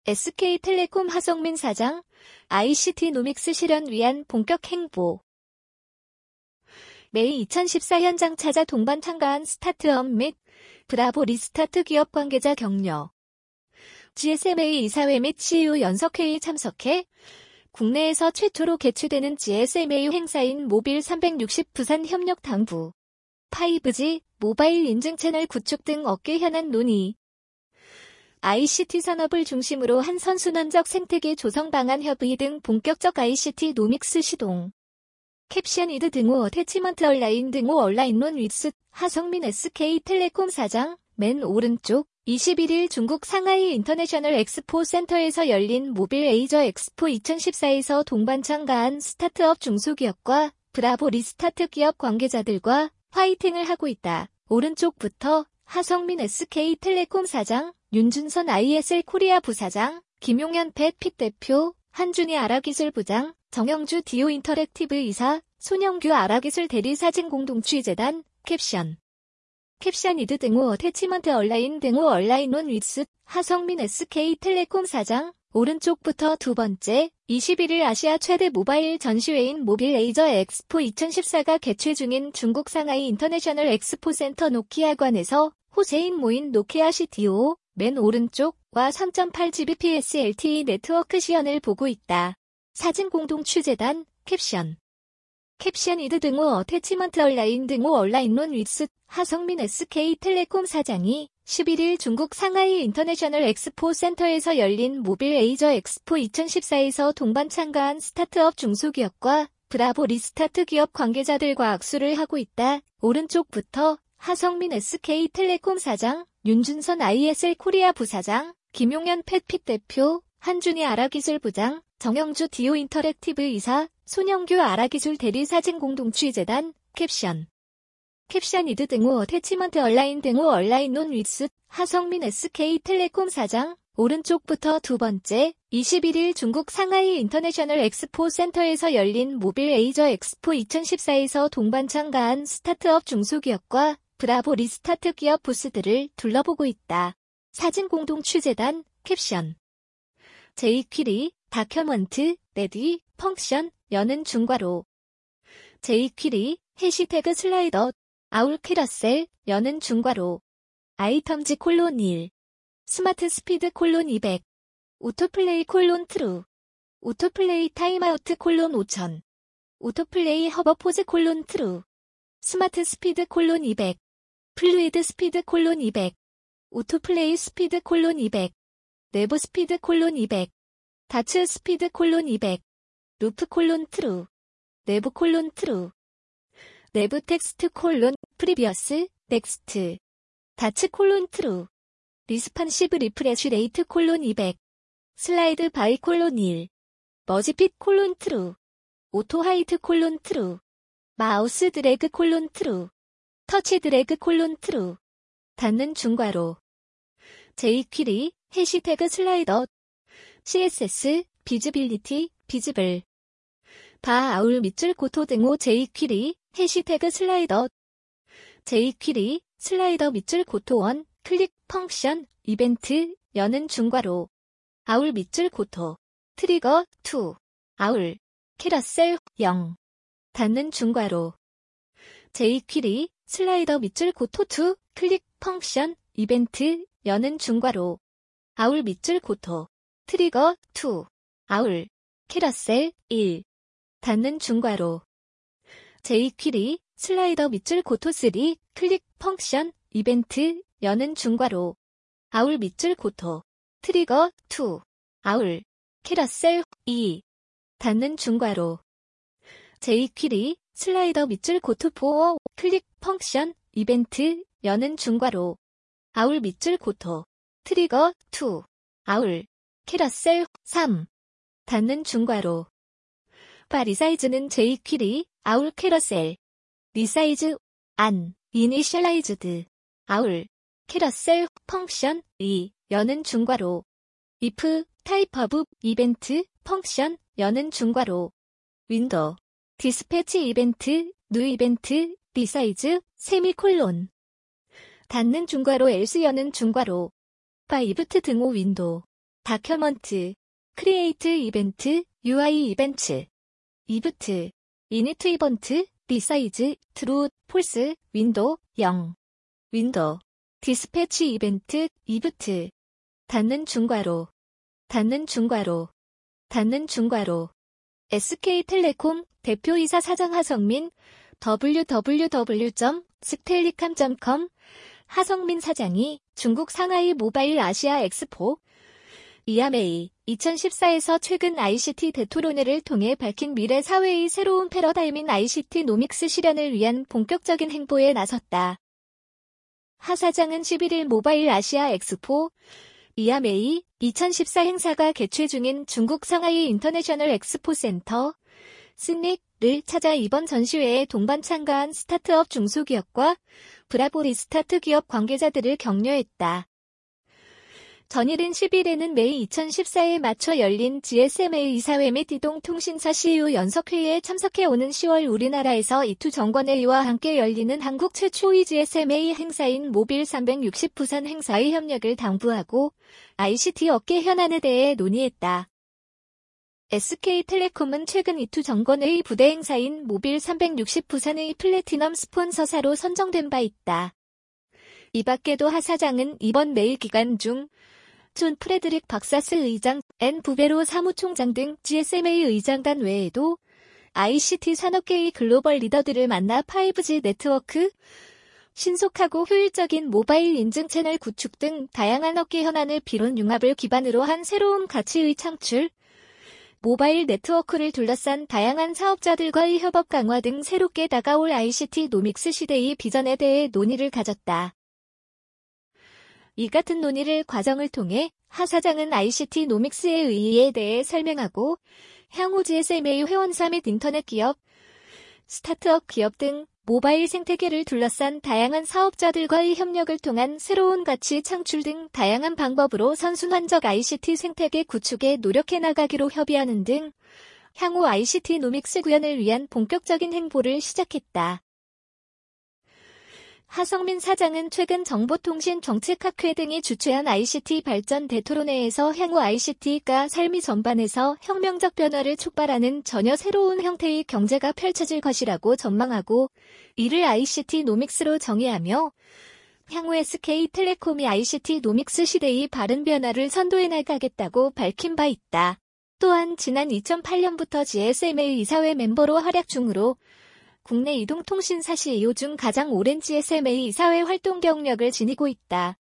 SK텔레콤 하성민 사장, ICT 노믹스 실현 위한 본격 행보. 메이 2014 현장 찾아 동반 참가한 스타트업 및 브라보 리스타트 기업 관계자 격려. GSMA 이사회 및 CEO 연석회의 참석해 국내에서 최초로 개최되는 GSMA 행사인 모빌 360 부산 협력 당부, 5G, 모바일 인증 채널 구축 등 업계 현안 논의. ICT 산업을 중심으로 한 선순환적 생태계 조성 방안 협의 등 본격적 ICT 노믹스 시동. 캡션 이드 등호 어태치먼트 얼라인 등호 얼라인론 윗스 하성민 SK텔레콤 사장, 맨 오른쪽 21일 중국 상하이 인터내셔널 엑스포 센터에서 열린 모빌 에이저 엑스포 2014에서 동반 참가한 스타트업 중소기업과 브라보 리스타트 기업 관계자들과 화이팅을 하고 있다. 오른쪽부터 하성민 SK텔레콤 사장, 윤준선 ISL 코리아 부사장, 김용현 펫핏 대표, 한준희 아라기술부장, 정영주 디오 인터랙티브 이사, 손영규 아라기술 대리사진 공동취재단, 캡션 이드 등호 어태치먼트 얼라인 등호 얼라인론 윗스 하성민 SK텔레콤 사장, 오른쪽부터 두 번째, 21일 아시아 최대 모바일 전시회인 모빌 에이저 엑스포 2014가 개최 중인 중국 상하이 인터내셔널 엑스포 센터 노키아관에서 호세인 모인 노키아 CTO, 맨 오른쪽과 3.8Gbps LTE 네트워크 시연을 보고 있다. 사진 공동 취재단, 캡션 이드 등호 어태치먼트 얼라인 등호 얼라인론 윗스 하성민 SK텔레콤 사장이 11일 중국 상하이 인터내셔널 엑스포 센터에서 열린 모빌 에이저 엑스포 2014에서 동반 참가한 스타트업 중소기업과 브라보 리스타트 기업 관계자들과 악수를 하고 있다. 오른쪽부터 하성민 SK텔레콤 사장, 윤준선 ISL 코리아 부사장, 김용현 펫핏 대표, 한준희 아라기술부장, 정영주 디오 인터랙티브 이사, 손영규 아라기술 대리사진 공동취재단, 캡션 이드 등호 어태치먼트 얼라인 등호 얼라인론 윗스 하성민 SK텔레콤 사장, 오른쪽부터 두 번째, 21일 중국 상하이 인터내셔널 엑스포 센터에서 열린 모빌 에이저 엑스포 2014에서 동반 참가한 스타트업 중소기업과 브라보 리스타트 기업 부스들을 둘러보고 있다. 사진 공동 취재단, 캡션 J퀴리, 다큐먼트, 레디, 펑션, 여는 중괄호. J퀴리, 해시태그 슬라이더, 아울 캐러셀, 여는 중괄호. 아이텀즈 콜론 1. 스마트 스피드 콜론 200. 오토플레이 콜론 트루. 오토플레이 타임아우트 콜론 5000. 오토플레이 허버포즈 콜론 트루. 스마트 스피드 콜론 200. 플루이드 스피드 콜론 200. 오토플레이 스피드 콜론 200. 내부 스피드 콜론 200. 다츠 스피드 콜론 200. 루프 콜론 트루. 내부 콜론 트루. 내부 텍스트 콜론 프리비어스 넥스트. 다츠 콜론 트루. 리스판시브 리프레쉬 레이트 콜론 200. 슬라이드 바이 콜론 1. 머지핏 콜론 트루. 오토 하이트 콜론 트루. 마우스 드래그 콜론 트루. 터치 드래그 콜론 트루. 닫는 중괄호. J퀴리, 해시태그 슬라이더. CSS, 비즈빌리티, 비즈블. 바 아울 밑줄 고토 등호 J퀴리, 해시태그 슬라이더. J퀴리, 슬라이더 밑줄 고토 1, 클릭 펑션, 이벤트, 여는 중괄호. 아울 밑줄 고토. 트리거, 2. 아울. 캐러셀, 0. 닫는 중괄호. J퀴리, 슬라이더 밑줄 고토 2, 클릭 펑션, 이벤트, 여는 중괄호. 아울 밑줄 고토. 트리거, 2. 아울. 캐러셀, 1. 닫는 중괄호. J퀴리, 슬라이더 밑줄 고토 3, 클릭 펑션, 이벤트, 여는 중괄호. 아울 밑줄 고토. 트리거, 2. 아울. 캐러셀, 2. 닫는 중괄호. J퀴리, 슬라이더 밑줄 고토 4, 클릭 펑션, 이벤트, 여는 중괄호. 아울 밑줄 고토. 트리거, 2. 아울. 캐러셀, 3. 닫는 중괄호. 바 리사이즈는 J퀴리, 아울 캐러셀. 리사이즈, 안, 이니셜라이즈드. 아울. 캐러셀, 펑션, 2. 여는 중괄호. if, 타입 오브, 이벤트, 펑션, 여는 중괄호. 윈도우. 디스패치 이벤트, 뉴 이벤트, 리사이즈, 세미콜론. 닫는 중괄호 else 여는 중괄호. 바 이브트 등호 윈도우. 다큐먼트, 크리에이트 이벤트, UI 이벤트, 이브트, 이니트 이번트, 리사이즈, 트루, 폴스, 윈도, 0. 윈도, 디스패치 이벤트, 이브트, 닫는 중괄호, 닫는 중괄호, 닫는 중괄호. SK텔레콤 대표이사 사장 하성민, www.스텔리캄.com 하성민 사장이 중국 상하이 모바일 아시아 엑스포 이아메이 2014에서 최근 ICT 대토론회를 통해 밝힌 미래 사회의 새로운 패러다임인 ICT 노믹스 실현을 위한 본격적인 행보에 나섰다. 하 사장은 11일 모바일 아시아 엑스포 이아메이 2014 행사가 개최 중인 중국 상하이 인터내셔널 엑스포 센터 스닉을 찾아 이번 전시회에 동반 참가한 스타트업 중소기업과 브라보 리스타트 기업 관계자들을 격려했다. 전일인 10일에는 메이 2014에 맞춰 열린 GSMA 이사회 및 이동통신사 CEO 연석회의에 참석해 오는 10월 우리나라에서 이투 정권회의와 함께 열리는 한국 최초의 GSMA 행사인 모빌 360 부산 행사의 협력을 당부하고 ICT 업계 현안에 대해 논의했다. SK텔레콤은 최근 이투 정권회의 부대 행사인 모빌 360 부산의 플래티넘 스폰서사로 선정된 바 있다. 이 밖에도 하 사장은 이번 메이 기간 중 존 프레드릭 박사스 의장, 앤 부베로 사무총장 등 GSMA 의장단 외에도 ICT 산업계의 글로벌 리더들을 만나 5G 네트워크, 신속하고 효율적인 모바일 인증 채널 구축 등 다양한 업계 현안을 비롯 융합을 기반으로 한 새로운 가치의 창출, 모바일 네트워크를 둘러싼 다양한 사업자들과의 협업 강화 등 새롭게 다가올 ICT 노믹스 시대의 비전에 대해 논의를 가졌다. 이 같은 논의를 과정을 통해 하 사장은 ICT 노믹스의 의의에 대해 설명하고 향후 GSMA 회원사 및 인터넷 기업, 스타트업 기업 등 모바일 생태계를 둘러싼 다양한 사업자들과의 협력을 통한 새로운 가치 창출 등 다양한 방법으로 선순환적 ICT 생태계 구축에 노력해 나가기로 협의하는 등 향후 ICT 노믹스 구현을 위한 본격적인 행보를 시작했다. 하성민 사장은 최근 정보통신정책학회 등이 주최한 ICT 발전 대토론회에서 향후 ICT가 삶의 전반에서 혁명적 변화를 촉발하는 전혀 새로운 형태의 경제가 펼쳐질 것이라고 전망하고 이를 ICT 노믹스로 정의하며 향후 SK텔레콤이 ICT 노믹스 시대의 바른 변화를 선도해 나가겠다고 밝힌 바 있다. 또한 지난 2008년부터 GSMA 이사회 멤버로 활약 중으로 국내 이동통신사 CEO 중 가장 오랜 GSMA 이사회 활동 경력을 지니고 있다.